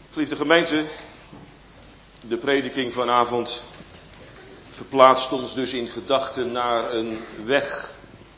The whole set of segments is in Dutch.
Geliefde gemeente, de prediking vanavond verplaatst ons dus in gedachten naar een weg.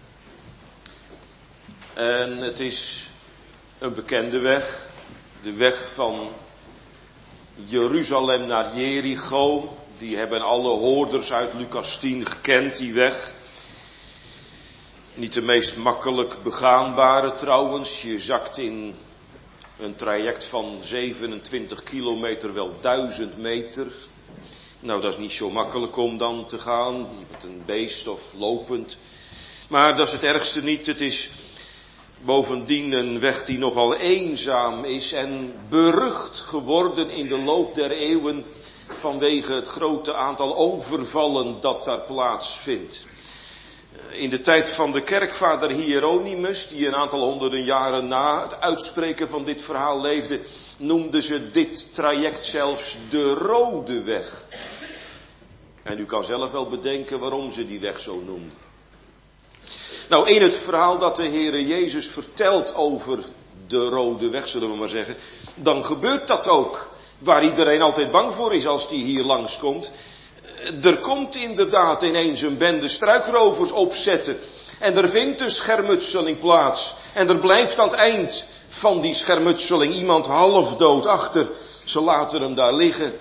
En het is een bekende weg, de weg van Jeruzalem naar Jericho. Die hebben alle hoorders uit Lucas 10 gekend, die weg. Niet de meest makkelijk begaanbare trouwens. Je zakt in een traject van 27 kilometer wel 1000 meter. Nou, dat is niet zo makkelijk om dan te gaan, met een beest of lopend. Maar dat is het ergste niet. Het is bovendien een weg die nogal eenzaam is en berucht geworden in de loop der eeuwen vanwege het grote aantal overvallen dat daar plaatsvindt. In de tijd van de kerkvader Hieronymus, die een aantal honderden jaren na het uitspreken van dit verhaal leefde, noemden ze dit traject zelfs de Rode Weg. En u kan zelf wel bedenken waarom ze die weg zo noemden. Nou, in het verhaal dat de Heere Jezus vertelt over de Rode Weg, zullen we maar zeggen, dan gebeurt dat ook. Waar iedereen altijd bang voor is als die hier langskomt. Er komt inderdaad ineens een bende struikrovers opzetten. En er vindt een schermutseling plaats. En er blijft aan het eind van die schermutseling iemand half dood achter. Ze laten hem daar liggen.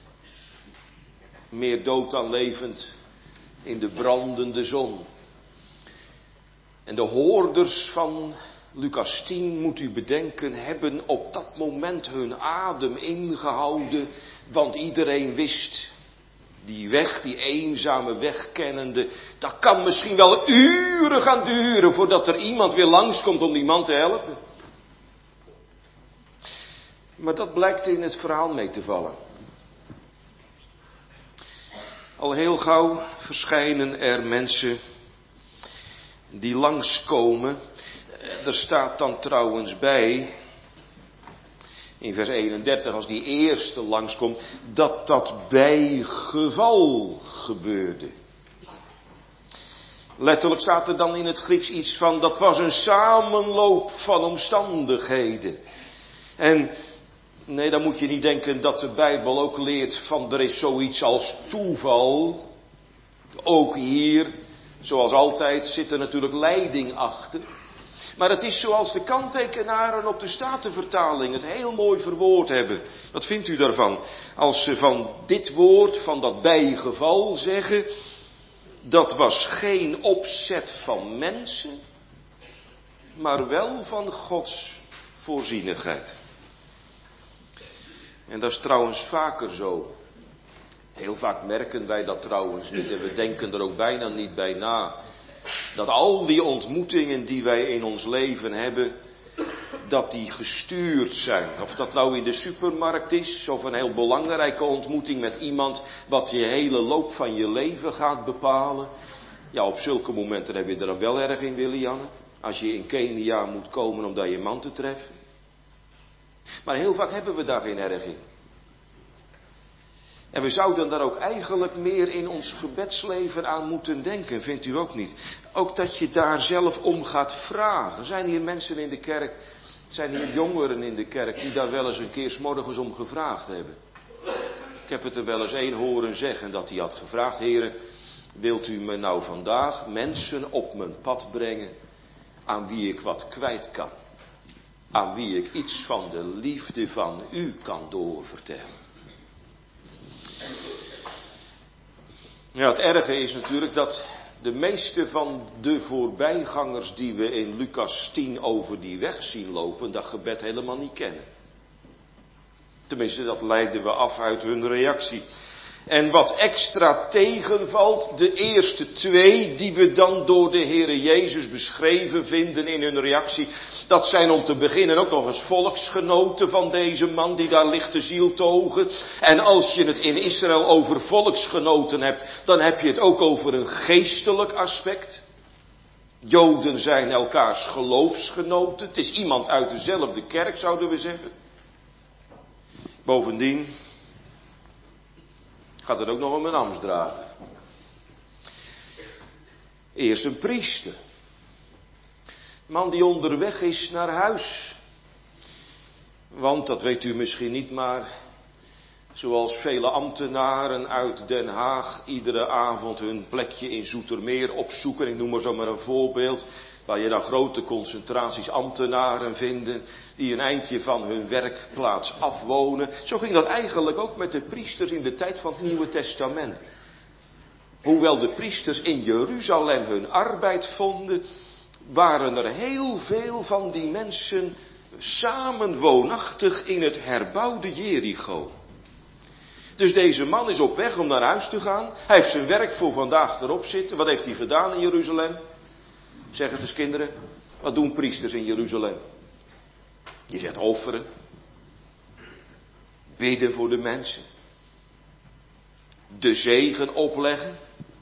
Meer dood dan levend in de brandende zon. En de hoorders van Lucas 10, moet u bedenken, hebben op dat moment hun adem ingehouden. Want iedereen wist, die weg, die eenzame weg kennende, dat kan misschien wel uren gaan duren voordat er iemand weer langskomt om die man te helpen. Maar dat blijkt in het verhaal mee te vallen. Al heel gauw verschijnen er mensen die langskomen. Er staat dan trouwens bij, in vers 31, als die eerste langskomt, dat dat bij geval gebeurde. Letterlijk staat er dan in het Grieks iets van, dat was een samenloop van omstandigheden. En nee, dan moet je niet denken dat de Bijbel ook leert van er is zoiets als toeval. Ook hier, zoals altijd, zit er natuurlijk leiding achter. Maar het is zoals de kanttekenaren op de Statenvertaling het heel mooi verwoord hebben. Wat vindt u daarvan? Als ze van dit woord, van dat bijgeval zeggen, dat was geen opzet van mensen, maar wel van Gods voorzienigheid. En dat is trouwens vaker zo. Heel vaak merken wij dat trouwens niet en we denken er ook bijna niet bij na. Dat al die ontmoetingen die wij in ons leven hebben, dat die gestuurd zijn. Of dat nou in de supermarkt is, of een heel belangrijke ontmoeting met iemand wat je hele loop van je leven gaat bepalen. Ja, op zulke momenten heb je er dan wel erg in, Willianne. Als je in Kenia moet komen om daar je man te treffen. Maar heel vaak hebben we daar geen erg in. En we zouden daar ook eigenlijk meer in ons gebedsleven aan moeten denken, vindt u ook niet? Ook dat je daar zelf om gaat vragen. Zijn hier mensen in de kerk, zijn hier jongeren in de kerk die daar wel eens een keer 's morgens om gevraagd hebben? Ik heb het er wel eens één horen zeggen dat hij had gevraagd, Heere, wilt u me nou vandaag mensen op mijn pad brengen aan wie ik wat kwijt kan? Aan wie ik iets van de liefde van u kan doorvertellen? Ja, het erge is natuurlijk dat de meeste van de voorbijgangers die we in Lucas 10 over die weg zien lopen, dat gebed helemaal niet kennen. Tenminste, dat leiden we af uit hun reactie. En wat extra tegenvalt, de eerste twee die we dan door de Heere Jezus beschreven vinden in hun reactie, dat zijn om te beginnen ook nog eens volksgenoten van deze man die daar ligt te zieltogen. En als je het in Israël over volksgenoten hebt, dan heb je het ook over een geestelijk aspect. Joden zijn elkaars geloofsgenoten. Het is iemand uit dezelfde kerk, zouden we zeggen. Bovendien gaat het ook nog om een ambtsdrager. Eerst een priester. Man die onderweg is naar huis. Want, dat weet u misschien niet, maar zoals vele ambtenaren uit Den Haag iedere avond hun plekje in Zoetermeer opzoeken, ik noem maar zo maar een voorbeeld, waar je dan grote concentraties ambtenaren vinden die een eindje van hun werkplaats afwonen. Zo ging dat eigenlijk ook met de priesters in de tijd van het Nieuwe Testament. Hoewel de priesters in Jeruzalem hun arbeid vonden, waren er heel veel van die mensen samen woonachtig in het herbouwde Jericho. Dus deze man is op weg om naar huis te gaan. Hij heeft zijn werk voor vandaag erop zitten. Wat heeft hij gedaan in Jeruzalem? Zeg het eens kinderen. Wat doen priesters in Jeruzalem? Je zegt offeren. Bidden voor de mensen. De zegen opleggen.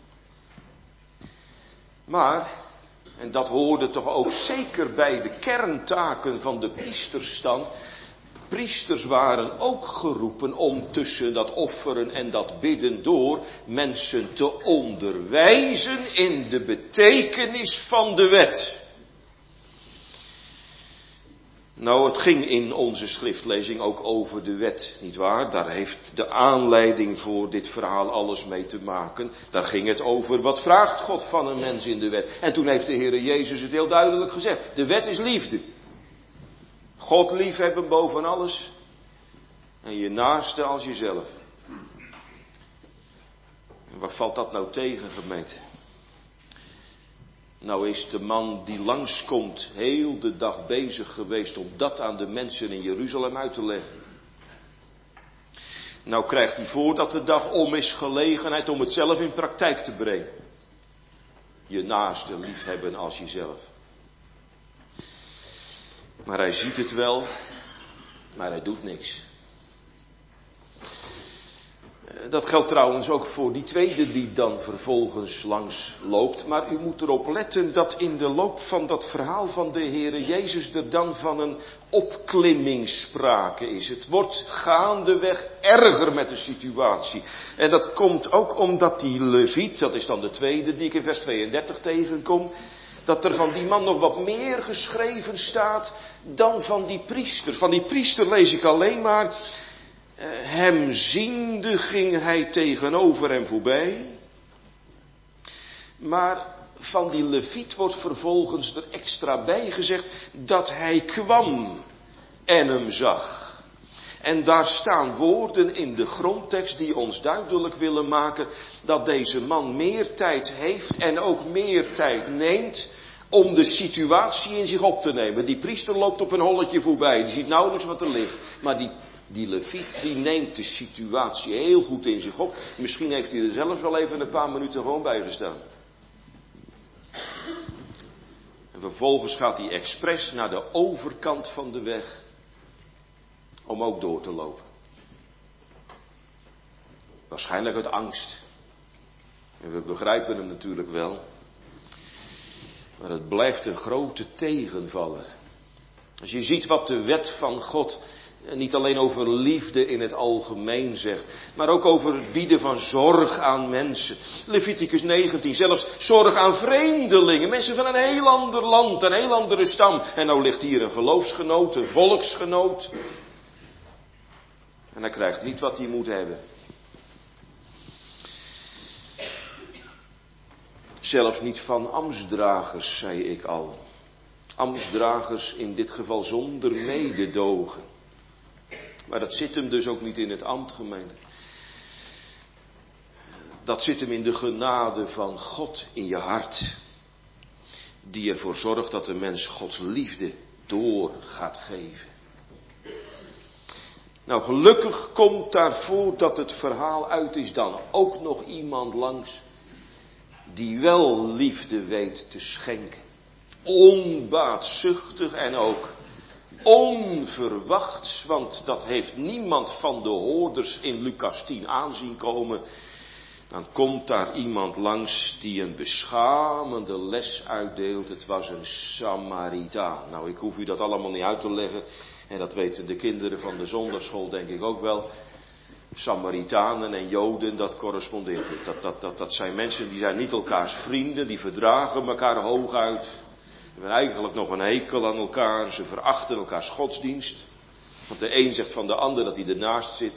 Maar, en dat hoorde toch ook zeker bij de kerntaken van de priesterstand. Priesters waren ook geroepen om tussen dat offeren en dat bidden door mensen te onderwijzen in de betekenis van de wet. Nou, het ging in onze schriftlezing ook over de wet, nietwaar? Daar heeft de aanleiding voor dit verhaal alles mee te maken. Daar ging het over, wat vraagt God van een mens in de wet? En toen heeft de Heere Jezus het heel duidelijk gezegd. De wet is liefde. God liefhebben boven alles. En je naaste als jezelf. En waar valt dat nou tegen, gemeente? Nou is de man die langskomt heel de dag bezig geweest om dat aan de mensen in Jeruzalem uit te leggen. Nou krijgt hij voordat de dag om is gelegenheid om het zelf in praktijk te brengen. Je naaste liefhebben als jezelf. Maar hij ziet het wel, maar hij doet niks. Dat geldt trouwens ook voor die tweede die dan vervolgens langs loopt. Maar u moet erop letten dat in de loop van dat verhaal van de Heere Jezus er dan van een opklimming sprake is. Het wordt gaandeweg erger met de situatie. En dat komt ook omdat die Leviet, dat is dan de tweede die ik in vers 32 tegenkom, dat er van die man nog wat meer geschreven staat dan van die priester. Van die priester lees ik alleen maar, hem ziende ging hij tegenover hem voorbij. Maar van die Leviet wordt vervolgens er extra bij gezegd dat hij kwam en hem zag. En daar staan woorden in de grondtekst die ons duidelijk willen maken dat deze man meer tijd heeft en ook meer tijd neemt om de situatie in zich op te nemen. Die priester loopt op een holletje voorbij, die ziet nauwelijks wat er ligt. Maar die Leviet die neemt de situatie heel goed in zich op. Misschien heeft hij er zelfs wel even een paar minuten gewoon bij gestaan. En vervolgens gaat hij expres naar de overkant van de weg om ook door te lopen. Waarschijnlijk uit angst. En we begrijpen hem natuurlijk wel. Maar het blijft een grote tegenvaller. Als je ziet wat de wet van God niet alleen over liefde in het algemeen zegt, maar ook over het bieden van zorg aan mensen. Leviticus 19, zelfs zorg aan vreemdelingen, mensen van een heel ander land, een heel andere stam. En nou ligt hier een geloofsgenoot, een volksgenoot. En hij krijgt niet wat hij moet hebben. Zelfs niet van ambtsdragers, zei ik al. Ambtsdragers in dit geval zonder mededogen. Maar dat zit hem dus ook niet in het ambt, gemeente. Dat zit hem in de genade van God in je hart. Die ervoor zorgt dat de mens Gods liefde door gaat geven. Nou, gelukkig komt daarvoor dat het verhaal uit is dan ook nog iemand langs die wel liefde weet te schenken. Onbaatzuchtig en ook onverwachts, want dat heeft niemand van de hoorders in Lucas 10 aanzien komen. Dan komt daar iemand langs die een beschamende les uitdeelt. Het was een Samaritaan. Nou, ik hoef u dat allemaal niet uit te leggen. En dat weten de kinderen van de zondagschool denk ik ook wel. Samaritanen en Joden, dat correspondeert niet. Dat zijn mensen die zijn niet elkaars vrienden, die verdragen elkaar hooguit. Ze hebben eigenlijk nog een hekel aan elkaar, ze verachten elkaars godsdienst. Want de een zegt van de ander dat hij ernaast zit.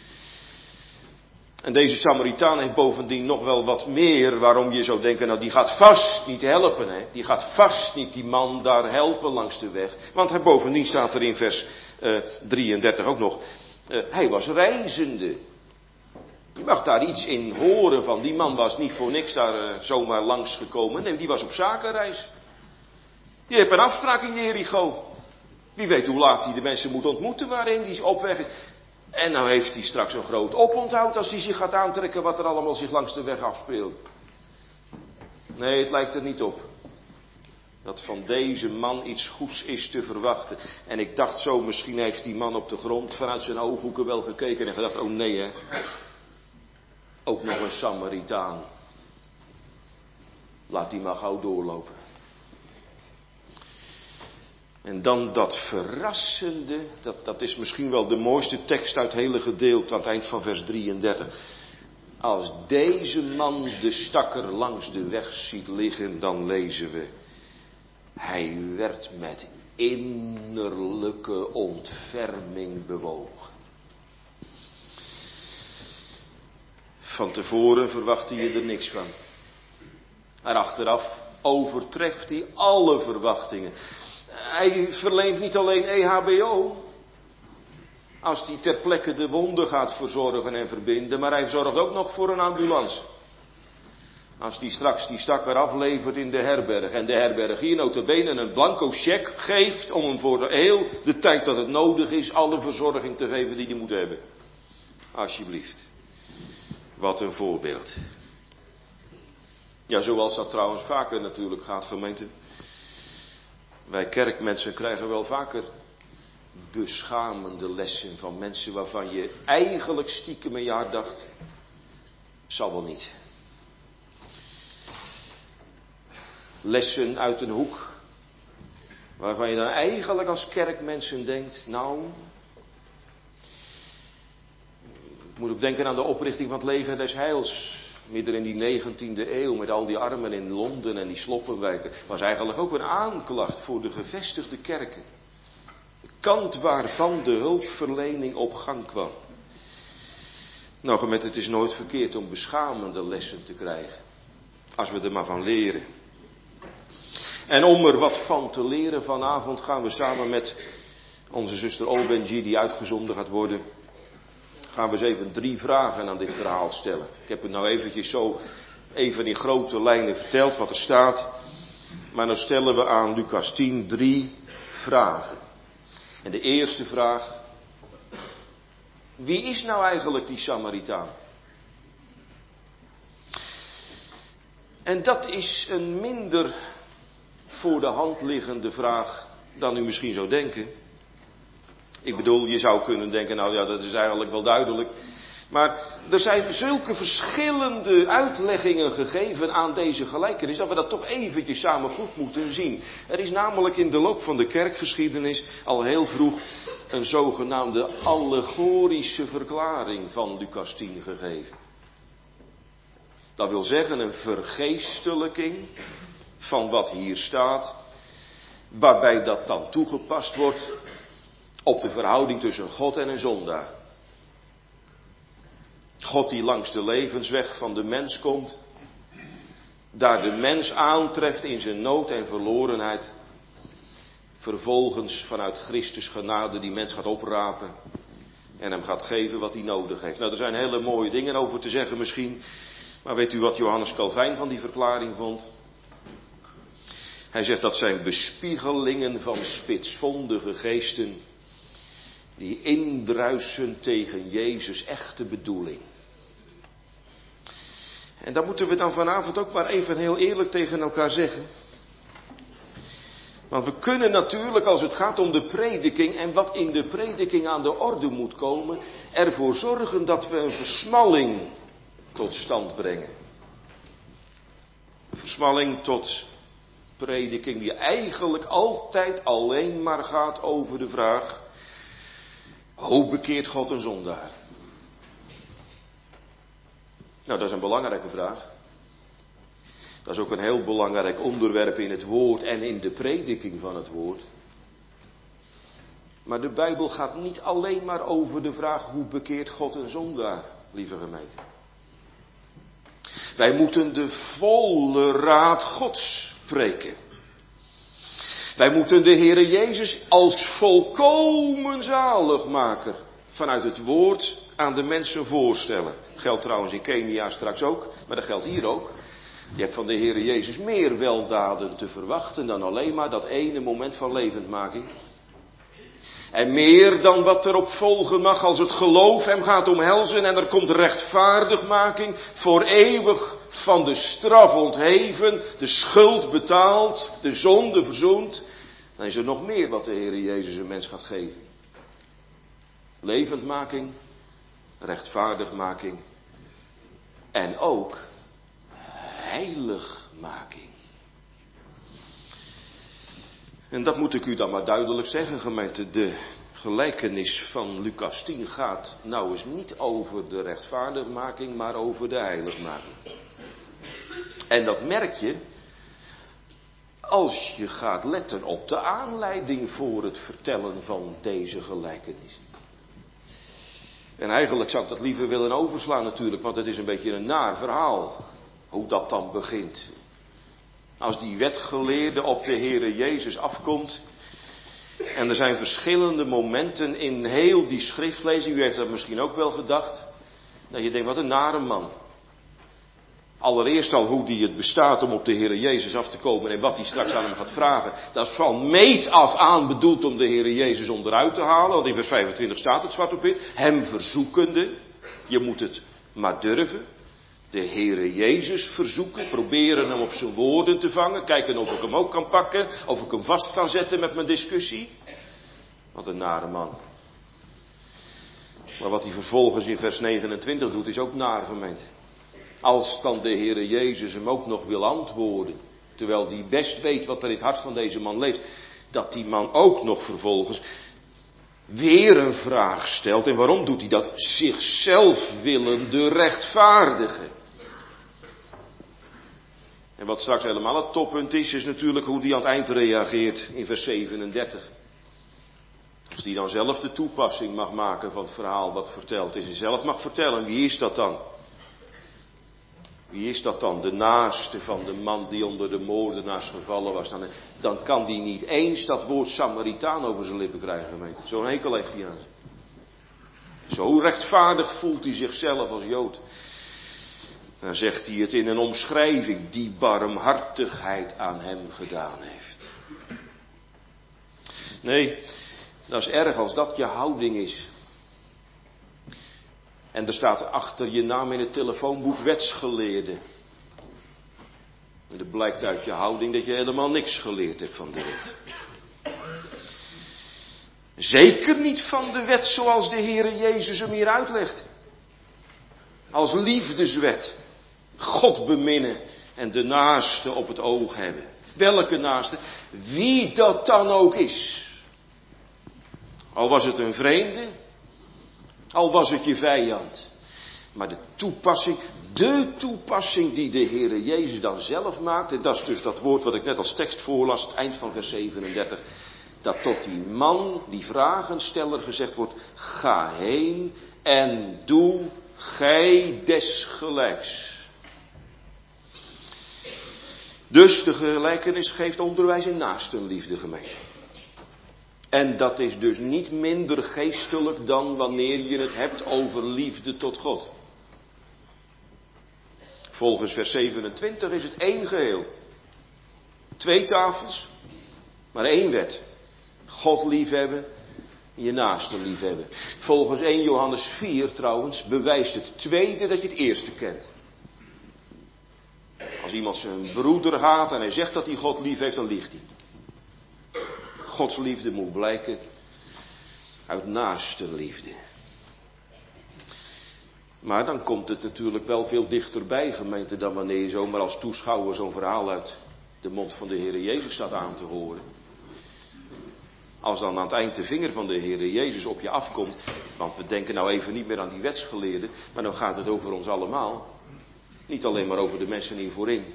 En deze Samaritaan heeft bovendien nog wel wat meer waarom je zou denken, nou die gaat vast niet helpen. Hè? Die gaat vast niet die man daar helpen langs de weg. Want bovendien staat er in vers 33 ook nog, hij was reizende. Je mag daar iets in horen van, die man was niet voor niks daar zomaar langs gekomen. Nee, die was op zakenreis. Die heeft een afspraak in Jericho. Wie weet hoe laat hij de mensen moet ontmoeten waarin die op weg is. En nou heeft hij straks een groot oponthoud als hij zich gaat aantrekken wat er allemaal zich langs de weg afspeelt. Nee, het lijkt er niet op. Dat van deze man iets goeds is te verwachten. En ik dacht zo, misschien heeft die man op de grond vanuit zijn ooghoeken wel gekeken en gedacht, oh nee hè. Ook nog een Samaritaan. Laat die maar gauw doorlopen. En dan dat verrassende, dat is misschien wel de mooiste tekst uit het hele gedeelte aan het eind van vers 33. Als deze man de stakker langs de weg ziet liggen, dan lezen we. Hij werd met innerlijke ontferming bewogen. Van tevoren verwachtte je er niks van. Maar achteraf overtreft hij alle verwachtingen. Hij verleent niet alleen EHBO, als hij ter plekke de wonden gaat verzorgen en verbinden, maar hij zorgt ook nog voor een ambulance. Als hij straks die stakker aflevert in de herberg en de herbergier nota bene een blanco cheque geeft om hem voor heel de tijd dat het nodig is alle verzorging te geven die hij moet hebben. Alsjeblieft. Wat een voorbeeld. Ja, zoals dat trouwens vaker natuurlijk gaat, gemeente. Wij kerkmensen krijgen wel vaker beschamende lessen van mensen waarvan je eigenlijk stiekem een jaar dacht, zal wel niet. Lessen uit een hoek, waarvan je dan eigenlijk als kerkmensen denkt, nou, ik moet ook denken aan de oprichting van het leger des Heils. Midden in die 19e eeuw met al die armen in Londen en die sloppenwijken. Was eigenlijk ook een aanklacht voor de gevestigde kerken. De kant waarvan de hulpverlening op gang kwam. Nou gemeente, het is nooit verkeerd om beschamende lessen te krijgen. Als we er maar van leren. En om er wat van te leren vanavond gaan we samen met onze zuster Olbenji die uitgezonden gaat worden. Gaan we eens even 3 vragen aan dit verhaal stellen. Ik heb het nou eventjes zo even in grote lijnen verteld wat er staat. Maar nou stellen we aan Lucas 10 3 vragen. En de eerste vraag. Wie is nou eigenlijk die Samaritaan? En dat is een minder voor de hand liggende vraag dan u misschien zou denken. Ik bedoel, je zou kunnen denken, nou ja, dat is eigenlijk wel duidelijk. Maar er zijn zulke verschillende uitleggingen gegeven aan deze gelijkenis, dat we dat toch eventjes samen goed moeten zien. Er is namelijk in de loop van de kerkgeschiedenis al heel vroeg een zogenaamde allegorische verklaring van Lucas 10 gegeven. Dat wil zeggen een vergeestelijking van wat hier staat, waarbij dat dan toegepast wordt op de verhouding tussen God en een zondaar. God die langs de levensweg van de mens komt, daar de mens aantreft in zijn nood en verlorenheid, vervolgens vanuit Christus genade die mens gaat oprapen en hem gaat geven wat hij nodig heeft. Nou, er zijn hele mooie dingen over te zeggen misschien, maar weet u wat Johannes Calvijn van die verklaring vond? Hij zegt dat zijn bespiegelingen van spitsvondige geesten die indruisen tegen Jezus' echte bedoeling. En dat moeten we dan vanavond ook maar even heel eerlijk tegen elkaar zeggen. Want we kunnen natuurlijk, als het gaat om de prediking en wat in de prediking aan de orde moet komen, ervoor zorgen dat we een versmalling tot stand brengen. Een versmalling tot prediking die eigenlijk altijd alleen maar gaat over de vraag: hoe bekeert God een zondaar? Nou, dat is een belangrijke vraag. Dat is ook een heel belangrijk onderwerp in het woord en in de prediking van het woord. Maar de Bijbel gaat niet alleen maar over de vraag hoe bekeert God een zondaar, lieve gemeente. Wij moeten de volle raad Gods spreken. Wij moeten de Heere Jezus als volkomen zaligmaker vanuit het woord aan de mensen voorstellen. Dat geldt trouwens in Kenia straks ook, maar dat geldt hier ook. Je hebt van de Heere Jezus meer weldaden te verwachten dan alleen maar dat ene moment van levendmaking. En meer dan wat erop volgen mag als het geloof hem gaat omhelzen en er komt rechtvaardigmaking, voor eeuwig van de straf ontheven, de schuld betaald, de zonde verzoend. Dan is er nog meer wat de Heere Jezus een mens gaat geven. Levendmaking, rechtvaardigmaking en ook heiligmaking. En dat moet ik u dan maar duidelijk zeggen, gemeente. De gelijkenis van Lucas 10 gaat nou eens niet over de rechtvaardigmaking, maar over de heiligmaking. En dat merk je als je gaat letten op de aanleiding voor het vertellen van deze gelijkenis. En eigenlijk zou ik dat liever willen overslaan natuurlijk, want het is een beetje een naar verhaal. Hoe dat dan begint. Als die wetgeleerde op de Heere Jezus afkomt. En er zijn verschillende momenten in heel die schriftlezing. U heeft dat misschien ook wel gedacht. Dat je denkt, wat een nare man. Allereerst al hoe die het bestaat om op de Heere Jezus af te komen. En wat hij straks aan hem gaat vragen. Dat is van meet af aan bedoeld om de Heere Jezus onderuit te halen. Want in vers 25 staat het zwart op wit. Hem verzoekende. Je moet het maar durven. De Heere Jezus verzoeken, proberen hem op zijn woorden te vangen, kijken of ik hem ook kan pakken, of ik hem vast kan zetten met mijn discussie. Wat een nare man. Maar wat hij vervolgens in vers 29 doet is ook naar, gemeente. Als dan de Heere Jezus hem ook nog wil antwoorden, terwijl hij best weet wat er in het hart van deze man leeft, dat die man ook nog vervolgens weer een vraag stelt. En waarom doet hij dat? Zichzelf willende rechtvaardigen. En wat straks helemaal het toppunt is natuurlijk hoe hij aan het eind reageert in vers 37. Als hij dan zelf de toepassing mag maken van het verhaal wat verteld is. En zelf mag vertellen, wie is dat dan? Wie is dat dan? De naaste van de man die onder de moordenaars gevallen was. Dan kan die niet eens dat woord Samaritaan over zijn lippen krijgen, gemeente. Zo'n hekel heeft hij aan. Zo rechtvaardig voelt hij zichzelf als Jood. Dan zegt hij het in een omschrijving die barmhartigheid aan hem gedaan heeft. Nee, dat is erg als dat je houding is. En er staat achter je naam in het telefoonboek wetsgeleerde. En dat blijkt uit je houding dat je helemaal niks geleerd hebt van de wet. Zeker niet van de wet zoals de Heere Jezus hem hier uitlegt. Als liefdeswet. God beminnen en de naaste op het oog hebben. Welke naaste? Wie dat dan ook is. Al was het een vreemde. Al was het je vijand. Maar de toepassing die de Heere Jezus dan zelf maakt. En dat is dus dat woord wat ik net als tekst voorlas. Het eind van vers 37. Dat tot die man, die vragensteller gezegd wordt. Ga heen en doe gij desgelijks. Dus de gelijkenis geeft onderwijs in naastenliefde, gemeente. En dat is dus niet minder geestelijk dan wanneer je het hebt over liefde tot God. Volgens vers 27 is het één geheel. 2 tafels, maar 1 wet. God liefhebben, je naaste liefhebben. Volgens 1 Johannes 4 trouwens bewijst het tweede dat je het eerste kent. Als iemand zijn broeder haat en hij zegt dat hij God lief heeft, dan liegt hij. Gods liefde moet blijken uit naaste liefde. Maar dan komt het natuurlijk wel veel dichterbij, gemeente, dan wanneer je zomaar als toeschouwer zo'n verhaal uit de mond van de Heere Jezus staat aan te horen. Als dan aan het eind de vinger van de Heere Jezus op je afkomt, want we denken nou even niet meer aan die wetsgeleerden, maar dan gaat het over ons allemaal. Niet alleen maar over de mensen hier voorin,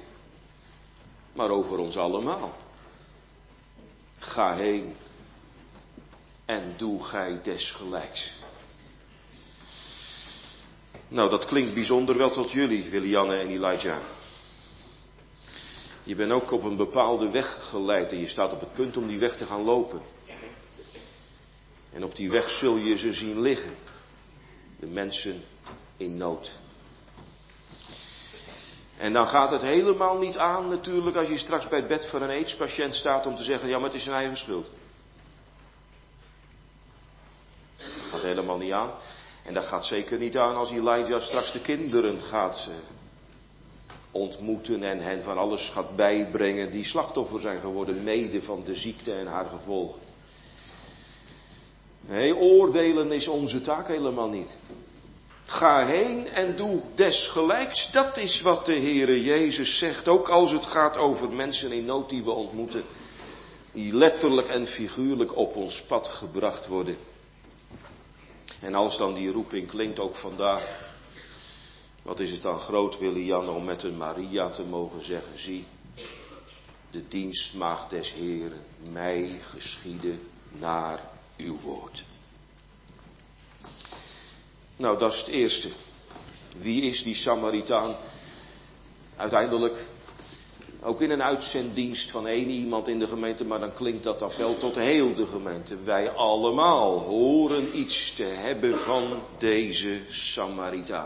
maar over ons allemaal. Ga heen en doe gij desgelijks. Nou, dat klinkt bijzonder wel tot jullie, Willianne en Elijah. Je bent ook op een bepaalde weg geleid en je staat op het punt om die weg te gaan lopen. En op die weg zul je ze zien liggen. De mensen in nood. En dan gaat het helemaal niet aan natuurlijk als je straks bij het bed van een AIDS-patiënt staat om te zeggen, ja, maar het is zijn eigen schuld. Dat gaat helemaal niet aan. En dat gaat zeker niet aan als Elijah straks de kinderen gaat ontmoeten en hen van alles gaat bijbrengen die slachtoffer zijn geworden, mede van de ziekte en haar gevolgen. Nee, oordelen is onze taak helemaal niet. Ga heen en doe desgelijks. Dat is wat de Heere Jezus zegt. Ook als het gaat over mensen in nood die we ontmoeten. Die letterlijk en figuurlijk op ons pad gebracht worden. En als dan die roeping klinkt ook vandaag. Wat is het dan groot, Willianne, om met een Maria te mogen zeggen. Zie, de dienstmaagd des Heeren. Mij geschieden naar uw woord. Nou, dat is het eerste. Wie is die Samaritaan? Uiteindelijk ook in een uitzenddienst van één iemand in de gemeente, maar dan klinkt dat appel tot heel de gemeente. Wij allemaal horen iets te hebben van deze Samaritaan.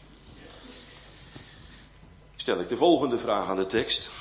Stel ik de volgende vraag aan de tekst.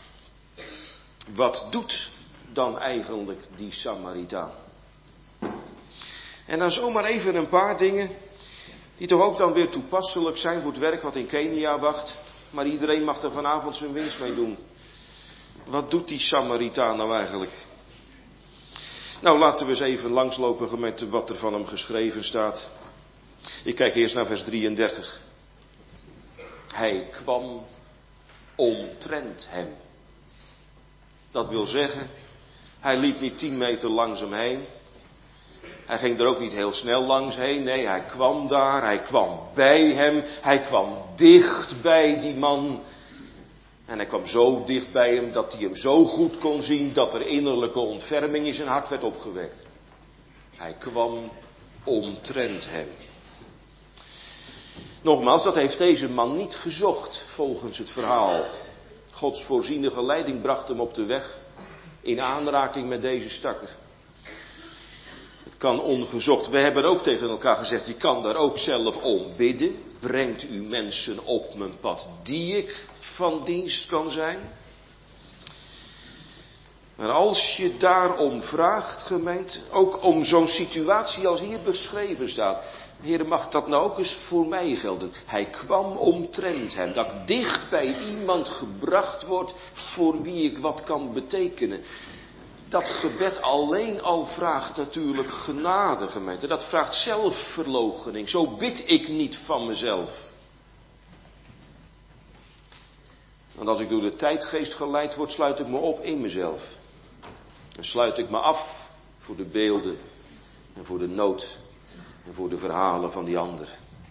Wat doet dan eigenlijk die Samaritaan? En dan zomaar even een paar dingen die toch ook dan weer toepasselijk zijn voor het werk wat in Kenia wacht. Maar iedereen mag er vanavond zijn winst mee doen. Wat doet die Samaritaan nou eigenlijk? Nou, laten we eens even langslopen gemeente wat er van hem geschreven staat. Ik kijk eerst naar vers 33. Hij kwam omtrent hem. Dat wil zeggen, hij liep niet 10 meter langs hem heen. Hij ging er ook niet heel snel langs heen. Nee, hij kwam daar, hij kwam bij hem. Hij kwam dicht bij die man. En hij kwam zo dicht bij hem dat hij hem zo goed kon zien dat er innerlijke ontferming in zijn hart werd opgewekt. Hij kwam omtrent hem. Nogmaals, dat heeft deze man niet gezocht volgens het verhaal. Gods voorzienige leiding bracht hem op de weg in aanraking met deze stakker. Het kan ongezocht. We hebben ook tegen elkaar gezegd, je kan daar ook zelf om bidden. Brengt u mensen op mijn pad die ik van dienst kan zijn. Maar als je daarom vraagt, gemeente, ook om zo'n situatie als hier beschreven staat. Heer, mag dat nou ook eens voor mij gelden? Hij kwam omtrent hem. Dat ik dicht bij iemand gebracht word voor wie ik wat kan betekenen. Dat gebed alleen al vraagt natuurlijk genade, gemeente. Dat vraagt zelfverloochening. Zo bid ik niet van mezelf. Want als ik door de tijdgeest geleid word, sluit ik me op in mezelf. Dan sluit ik me af voor de beelden en voor de nood en voor de verhalen van die anderen.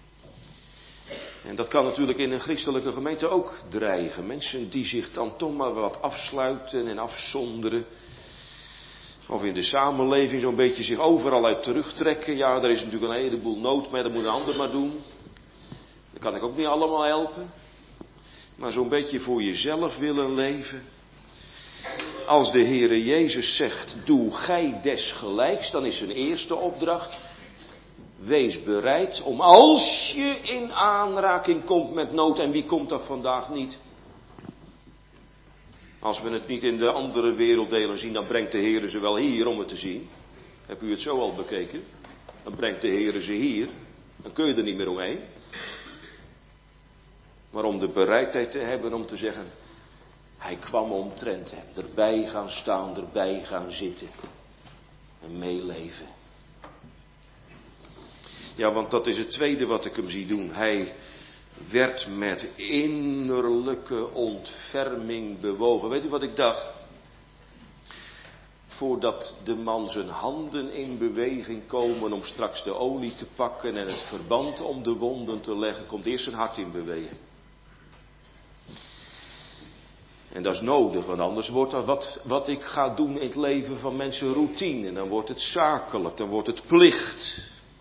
En dat kan natuurlijk in een christelijke gemeente ook dreigen. Mensen die zich dan toch maar wat afsluiten en afzonderen. Of in de samenleving zo'n beetje zich overal uit terugtrekken. Ja, er is natuurlijk een heleboel nood, maar dat moet een ander maar doen. Dat kan ik ook niet allemaal helpen. Maar zo'n beetje voor jezelf willen leven. Als de Heere Jezus zegt, doe gij desgelijks, dan is zijn eerste opdracht. Wees bereid om als je in aanraking komt met nood, en wie komt dat vandaag niet? Als we het niet in de andere werelddelen zien, dan brengt de Heere ze wel hier om het te zien. Heb u het zo al bekeken? Dan brengt de Heere ze hier. Dan kun je er niet meer omheen. Maar om de bereidheid te hebben om te zeggen, hij kwam omtrent hem. Erbij gaan staan, erbij gaan zitten. En meeleven. Ja, want dat is het tweede wat ik hem zie doen. Hij werd met innerlijke ontferming bewogen. Weet u wat ik dacht? Voordat de man zijn handen in beweging komen om straks de olie te pakken en het verband om de wonden te leggen, komt eerst zijn hart in beweging. En dat is nodig, want anders wordt dat wat ik ga doen in het leven van mensen routine. Dan wordt het zakelijk, dan wordt het plicht.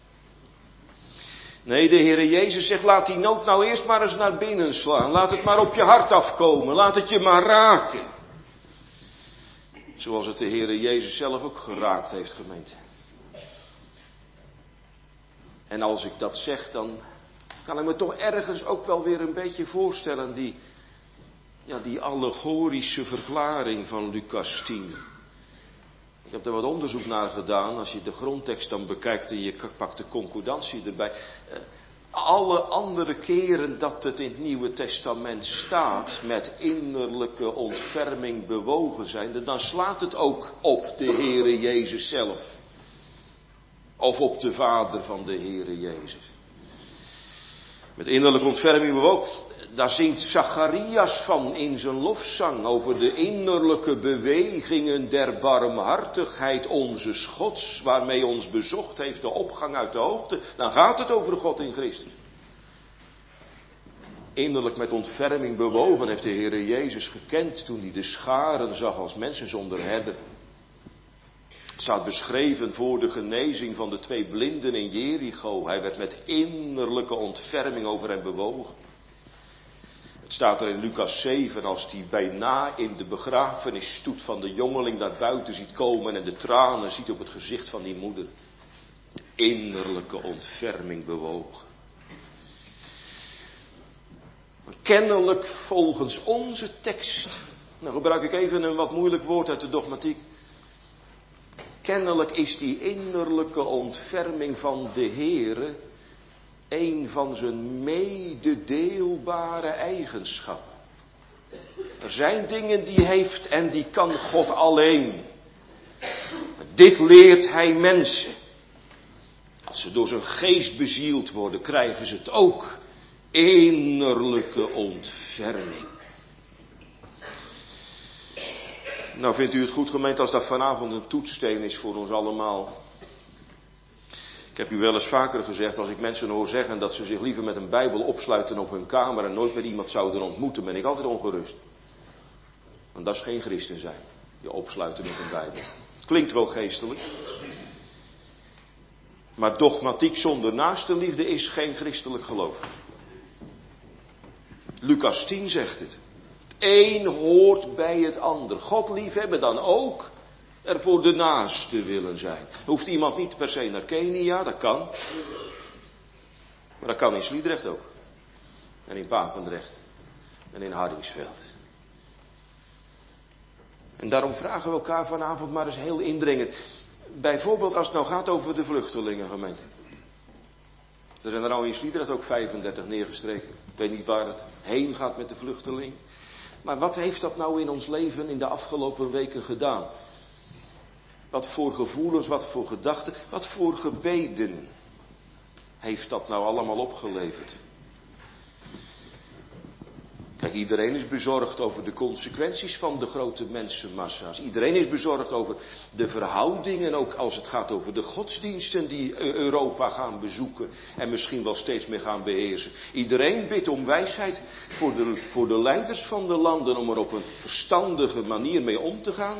Nee, de Heere Jezus zegt, laat die nood nou eerst maar eens naar binnen slaan. Laat het maar op je hart afkomen, laat het je maar raken. Zoals het de Heere Jezus zelf ook geraakt heeft, gemeente. En als ik dat zeg, dan kan ik me toch ergens ook wel weer een beetje voorstellen, die allegorische verklaring van Lucas 10. Ik heb er wat onderzoek naar gedaan, als je de grondtekst dan bekijkt en je pakt de concordantie erbij. Alle andere keren dat het in het Nieuwe Testament staat, met innerlijke ontferming bewogen zijn, dan slaat het ook op de Heere Jezus zelf. Of op de Vader van de Heere Jezus. Met innerlijke ontferming bewogen. Daar zingt Zacharias van in zijn lofzang over de innerlijke bewegingen der barmhartigheid onze Gods, waarmee ons bezocht heeft de opgang uit de hoogte. Dan gaat het over God in Christus. Innerlijk met ontferming bewogen heeft de Heere Jezus gekend toen hij de scharen zag als mensen zonder herder. Het staat beschreven voor de genezing van de 2 blinden in Jericho. Hij werd met innerlijke ontferming over hen bewogen. Het staat er in Lucas 7 als hij bijna in de begrafenisstoet van de jongeling naar buiten ziet komen en de tranen ziet op het gezicht van die moeder. Innerlijke ontferming bewogen. Maar kennelijk volgens onze tekst, nou gebruik ik even een wat moeilijk woord uit de dogmatiek. Kennelijk is die innerlijke ontferming van de Heere een van zijn mededeelbare eigenschappen. Er zijn dingen die heeft en die kan God alleen. Dit leert hij mensen. Als ze door zijn geest bezield worden, krijgen ze het ook. Innerlijke ontferming. Nou, vindt u het goed, gemeente, als dat vanavond een toetssteen is voor ons allemaal? Ik heb u wel eens vaker gezegd, als ik mensen hoor zeggen dat ze zich liever met een Bijbel opsluiten op hun kamer en nooit meer iemand zouden ontmoeten, ben ik altijd ongerust. Want dat is geen christen zijn, je opsluiten met een Bijbel. Het klinkt wel geestelijk. Maar dogmatiek zonder naastenliefde is geen christelijk geloof. Lucas 10 zegt het. Het een hoort bij het ander. God liefhebben dan ook er voor de naaste willen zijn. Hoeft iemand niet per se naar Kenia, dat kan. Maar dat kan in Sliedrecht ook. En in Papendrecht. En in Hardingsveld. En daarom vragen we elkaar vanavond maar eens heel indringend. Bijvoorbeeld als het nou gaat over de vluchtelingengemeente. Er zijn er nou in Sliedrecht ook 35 neergestreken. Ik weet niet waar het heen gaat met de vluchteling. Maar wat heeft dat nou in ons leven in de afgelopen weken gedaan? Wat voor gevoelens, wat voor gedachten, wat voor gebeden heeft dat nou allemaal opgeleverd? Kijk, iedereen is bezorgd over de consequenties van de grote mensenmassa's. Iedereen is bezorgd over de verhoudingen, ook als het gaat over de godsdiensten die Europa gaan bezoeken en misschien wel steeds meer gaan beheersen. Iedereen bidt om wijsheid voor de leiders van de landen om er op een verstandige manier mee om te gaan.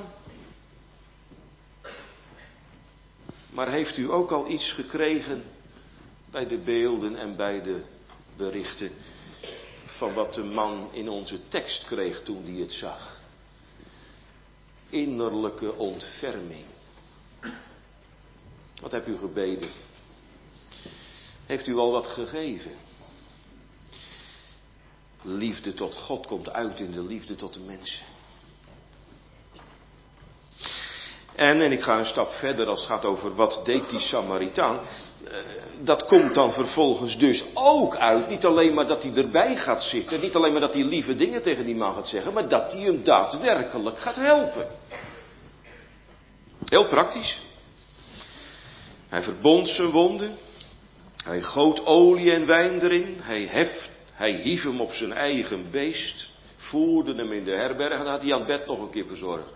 Maar heeft u ook al iets gekregen bij de beelden en bij de berichten van wat de man in onze tekst kreeg toen hij het zag? Innerlijke ontferming. Wat hebt u gebeden? Heeft u al wat gegeven? Liefde tot God komt uit in de liefde tot de mensen. En ik ga een stap verder als het gaat over wat deed die Samaritaan. Dat komt dan vervolgens dus ook uit. Niet alleen maar dat hij erbij gaat zitten. Niet alleen maar dat hij lieve dingen tegen die man gaat zeggen. Maar dat hij hem daadwerkelijk gaat helpen. Heel praktisch. Hij verbond zijn wonden. Hij goot olie en wijn erin. Hij hief hem op zijn eigen beest. Voerde hem in de herberg. En had hij aan het bed nog een keer verzorgd.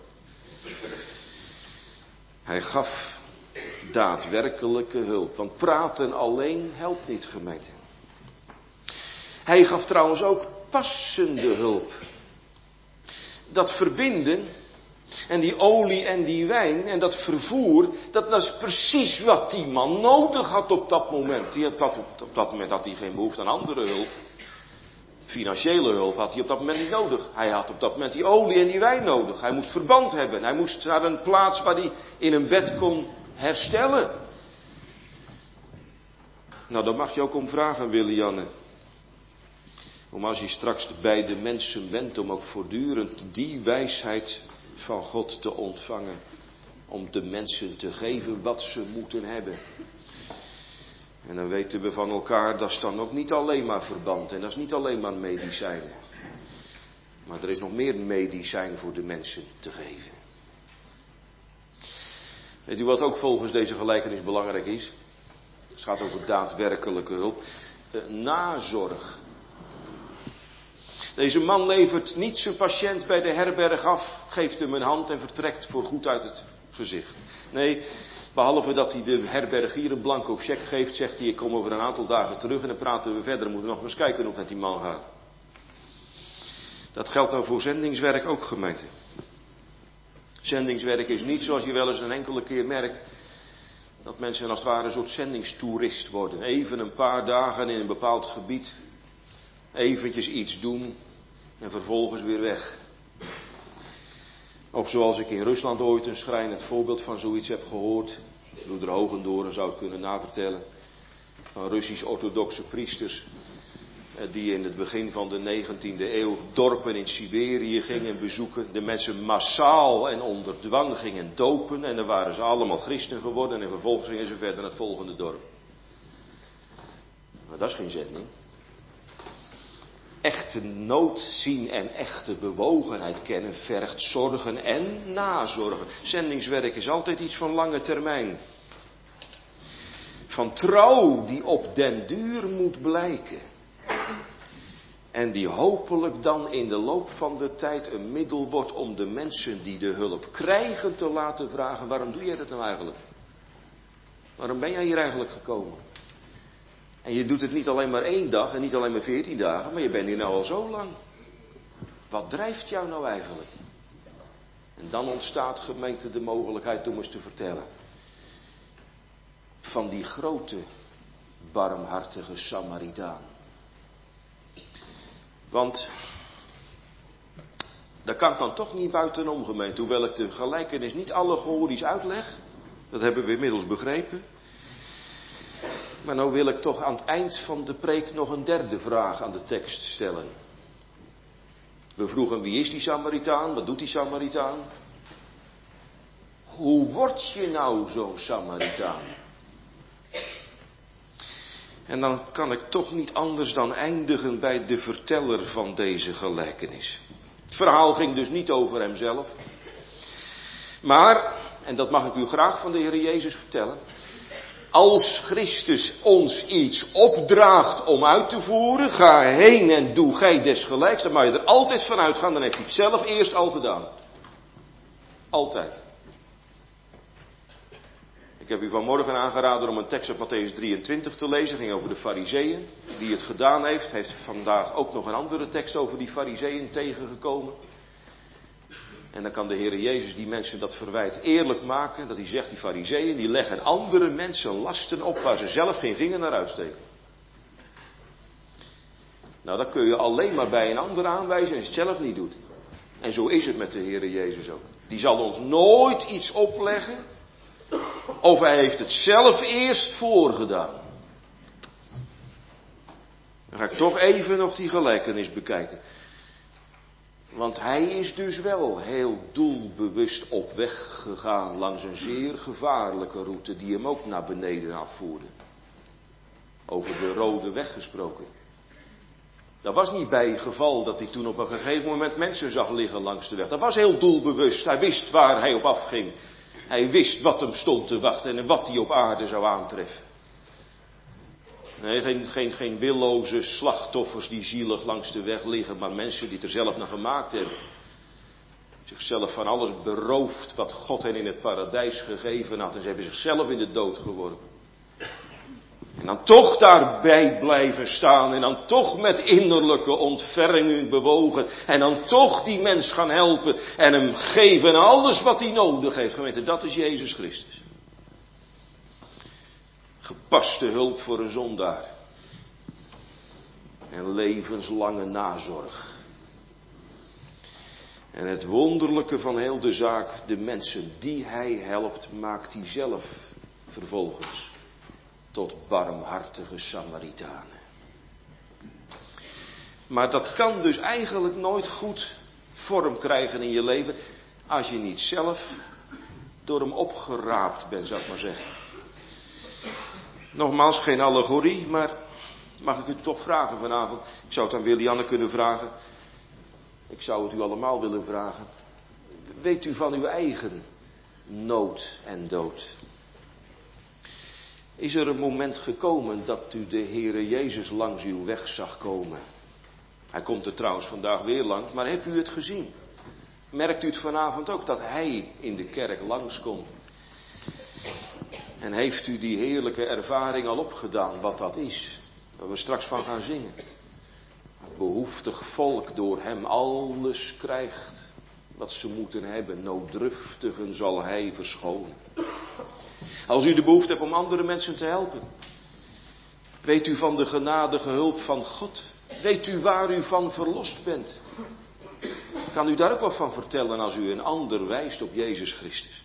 Hij gaf daadwerkelijke hulp. Want praten alleen helpt niet, gemeente. Hij gaf trouwens ook passende hulp. dat verbinden en die olie en die wijn en dat vervoer, dat is precies wat die man nodig had op dat moment. Op dat moment had hij geen behoefte aan andere hulp. Financiële hulp had hij op dat moment niet nodig. Hij had op dat moment die olie en die wijn nodig. Hij moest verband hebben. Hij moest naar een plaats waar hij in een bed kon herstellen. Nou, daar mag je ook om vragen, Willianne. Om als je straks bij de mensen bent, om ook voortdurend die wijsheid van God te ontvangen. Om de mensen te geven wat ze moeten hebben. En dan weten we van elkaar, dat is dan ook niet alleen maar verband. En dat is niet alleen maar medicijnen. Maar er is nog meer medicijn voor de mensen te geven. Weet u wat ook volgens deze gelijkenis belangrijk is? Het gaat over daadwerkelijke hulp. Nazorg. Deze man levert niet zijn patiënt bij de herberg af, geeft hem een hand en vertrekt voorgoed uit het gezicht. Nee, behalve dat hij de herbergier een blanco cheque geeft, zegt hij, ik kom over een aantal dagen terug en dan praten we verder. We moeten nog eens kijken hoe het met die man gaat. Dat geldt nou voor zendingswerk ook, gemeente. Zendingswerk is niet zoals je wel eens een enkele keer merkt, dat mensen als het ware een soort zendingstoerist worden. Even een paar dagen in een bepaald gebied, eventjes iets doen en vervolgens weer weg. Of zoals ik in Rusland ooit een schrijnend voorbeeld van zoiets heb gehoord. Broeder Hogendoren zou het kunnen navertellen. Van Russisch-orthodoxe priesters. Die in het begin van de 19e eeuw dorpen in Siberië gingen bezoeken. De mensen massaal en onder dwang gingen dopen. En dan waren ze allemaal christen geworden. En vervolgens gingen ze verder naar het volgende dorp. Maar dat is geen zending. Echte nood zien en echte bewogenheid kennen vergt zorgen en nazorgen. Zendingswerk is altijd iets van lange termijn. Van trouw die op den duur moet blijken. En die hopelijk dan in de loop van de tijd een middel wordt om de mensen die de hulp krijgen te laten vragen, waarom doe jij dat nou eigenlijk? Waarom ben jij hier eigenlijk gekomen? En je doet het niet alleen maar 1 dag en niet alleen maar 14 dagen, maar je bent hier nou al zo lang. Wat drijft jou nou eigenlijk? En dan ontstaat, gemeente, de mogelijkheid om eens te vertellen. Van die grote, barmhartige Samaritaan. Want, daar kan ik dan toch niet buitenom, gemeente. Hoewel ik de gelijkenis niet allegorisch uitleg. Dat hebben we inmiddels begrepen. Maar nou wil ik toch aan het eind van de preek nog een derde vraag aan de tekst stellen. We vroegen, wie is die Samaritaan? Wat doet die Samaritaan? Hoe word je nou zo'n Samaritaan? En dan kan ik toch niet anders dan eindigen bij de verteller van deze gelijkenis. Het verhaal ging dus niet over hemzelf. Maar, en dat mag ik u graag van de Heer Jezus vertellen. Als Christus ons iets opdraagt om uit te voeren, ga heen en doe gij desgelijks, dan mag je er altijd van uitgaan, dan heeft hij het zelf eerst al gedaan. Altijd. Ik heb u vanmorgen aangeraden om een tekst uit Mattheüs 23 te lezen, het ging over de Farizeeën. Die het gedaan heeft vandaag ook nog een andere tekst over die Farizeeën tegengekomen. En dan kan de Heer Jezus die mensen dat verwijt eerlijk maken. Dat hij zegt, die Farizeeën die leggen andere mensen lasten op waar ze zelf geen vinger naar uitsteken. Nou, dat kun je alleen maar bij een ander aanwijzen als je het zelf niet doet. En zo is het met de Heer Jezus ook. Die zal ons nooit iets opleggen. Of hij heeft het zelf eerst voorgedaan. Dan ga ik toch even nog die gelijkenis bekijken. Want hij is dus wel heel doelbewust op weg gegaan langs een zeer gevaarlijke route die hem ook naar beneden afvoerde. Over de rode weg gesproken. Dat was niet bij geval dat hij toen op een gegeven moment mensen zag liggen langs de weg. Dat was heel doelbewust. Hij wist waar hij op afging. Hij wist wat hem stond te wachten en wat hij op aarde zou aantreffen. Nee, geen willoze slachtoffers die zielig langs de weg liggen, maar mensen die het er zelf naar gemaakt hebben. Zichzelf van alles beroofd wat God hen in het paradijs gegeven had en ze hebben zichzelf in de dood geworpen. En dan toch daarbij blijven staan. En dan toch met innerlijke ontferming bewogen. En dan toch die mens gaan helpen. En hem geven alles wat hij nodig heeft. Gemeente, dat is Jezus Christus. Gepaste hulp voor een zondaar. En levenslange nazorg. En het wonderlijke van heel de zaak, de mensen die hij helpt, maakt hij zelf vervolgens tot barmhartige Samaritanen. Maar dat kan dus eigenlijk nooit goed vorm krijgen in je leven, als je niet zelf door hem opgeraapt bent, zou ik maar zeggen. Nogmaals, geen allegorie, maar mag ik u toch vragen vanavond? Ik zou het aan Willianne kunnen vragen. Ik zou het u allemaal willen vragen. Weet u van uw eigen nood en dood? Is er een moment gekomen dat u de Heere Jezus langs uw weg zag komen? Hij komt er trouwens vandaag weer langs, maar hebt u het gezien? Merkt u het vanavond ook dat Hij in de kerk langskomt? En heeft u die heerlijke ervaring al opgedaan, wat dat is? Waar we straks van gaan zingen. Het behoeftig volk door Hem alles krijgt wat ze moeten hebben. Nooddruftigen zal Hij verschonen. Als u de behoefte hebt om andere mensen te helpen. Weet u van de genadige hulp van God? Weet u waar u van verlost bent? Ik kan u daar ook wat van vertellen als u een ander wijst op Jezus Christus.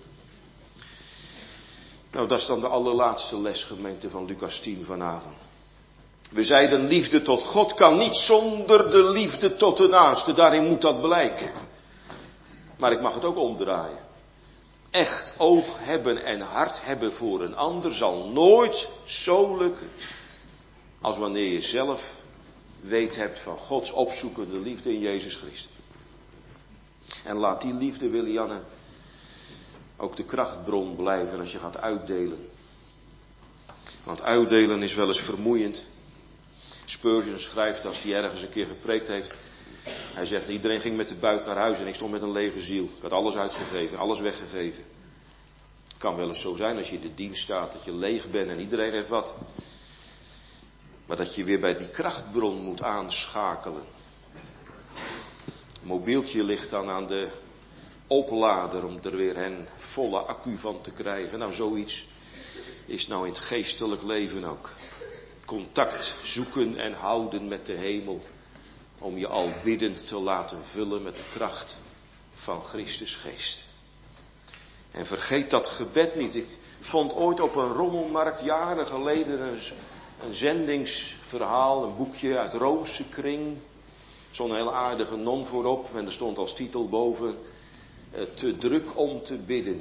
Nou, dat is dan de allerlaatste les, gemeente, van Lucas 10 vanavond. We zeiden, liefde tot God kan niet zonder de liefde tot de naaste. Daarin moet dat blijken. Maar ik mag het ook omdraaien. Echt oog hebben en hart hebben voor een ander zal nooit zo lukken als wanneer je zelf weet hebt van Gods opzoekende liefde in Jezus Christus. En laat die liefde, Willianne, ook de krachtbron blijven als je gaat uitdelen. Want uitdelen is wel eens vermoeiend. Spurgeon schrijft als hij ergens een keer gepreekt heeft. Hij zegt, iedereen ging met de buit naar huis en ik stond met een lege ziel. Ik had alles uitgegeven, alles weggegeven. Het kan wel eens zo zijn als je in de dienst staat, dat je leeg bent en iedereen heeft wat. Maar dat je weer bij die krachtbron moet aanschakelen. Het mobieltje ligt dan aan de oplader om er weer een volle accu van te krijgen. Nou, zoiets is nou in het geestelijk leven ook. Contact zoeken en houden met de hemel. Om je al biddend te laten vullen met de kracht van Christus geest. En vergeet dat gebed niet. Ik vond ooit op een rommelmarkt jaren geleden een zendingsverhaal. Een boekje uit Roomse kring. Zo'n heel aardige non voorop. En er stond als titel boven. Te druk om te bidden.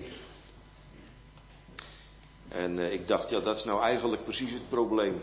En ik dacht, ja, dat is nou eigenlijk precies het probleem.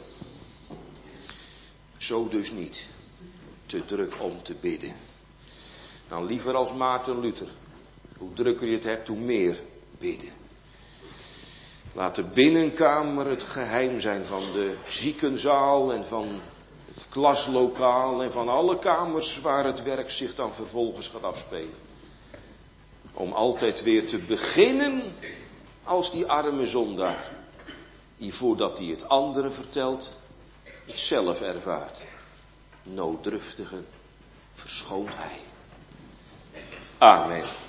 Zo dus niet. Te druk om te bidden. Dan liever als Maarten Luther. Hoe drukker je het hebt, hoe meer bidden. Laat de binnenkamer het geheim zijn van de ziekenzaal en van het klaslokaal en van alle kamers waar het werk zich dan vervolgens gaat afspelen. Om altijd weer te beginnen als die arme zondaar. Die voordat hij het anderen vertelt, het zelf ervaart. Nooddruftige verschoont hij. Amen.